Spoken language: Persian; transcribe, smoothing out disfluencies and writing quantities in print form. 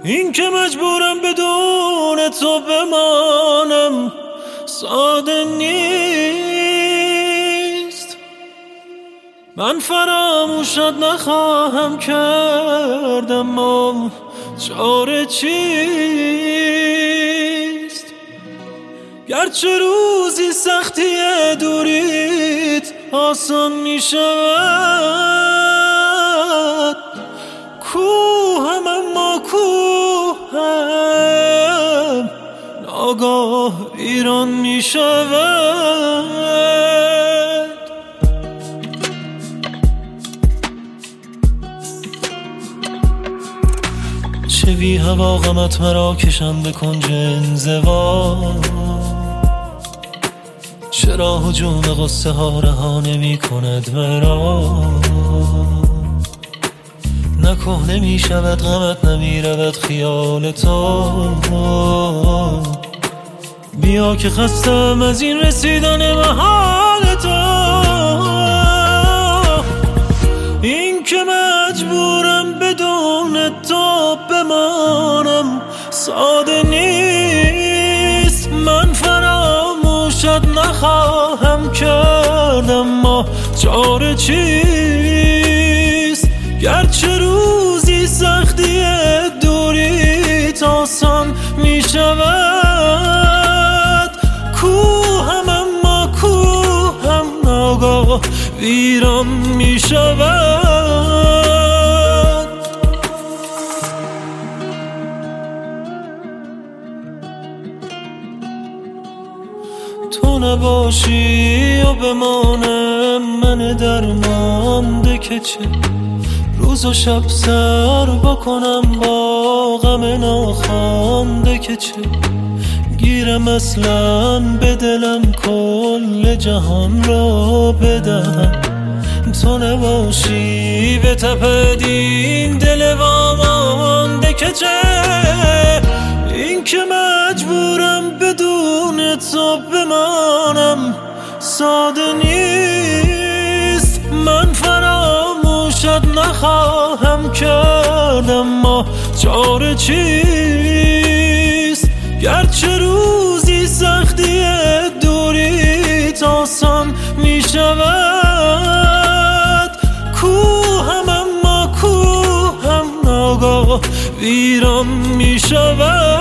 این که مجبورم بدون تو بمانم ساده نیست. من فراموشت نخواهم کرد اما چاره چیست؟ گرچه روزی سختی دوریت آسان می شود، کوهم اما کوهم ناگاه ویران می شود. چه بی هوا غمت مرا کشم به کنج انزوا، چرا هجوم غصه ها رها نمی کند مرا؟ نه کهنه می شود غمت نمی رود خیال تو. بیا که خستم از این رسیدن محال تو. این که مجبورم بدون تو بمانم ساده نیست. من فراموشت نخواهم کرد اما چاره چیست؟ گرچه روزی سختی دوریت آسان می شود، کوهم اما کوهم ناگاه ویران می شود. تو نباشی و بمانم من درمانده که چه روز و شب سر بکنم با غم ناخوانده که چه گیرم اصلا به دلم کل جهان را بدهم. تو نباشی به تپدین دل وامانده که چه این که مجبورم بدون تو بمانم ساده نیست. من فراموشت نخواهم کرد اما چاره چیست؟ گرچه روزی سختی دوریت آسان می شود، کوهم اما کوهم ناگاه ویران می شود.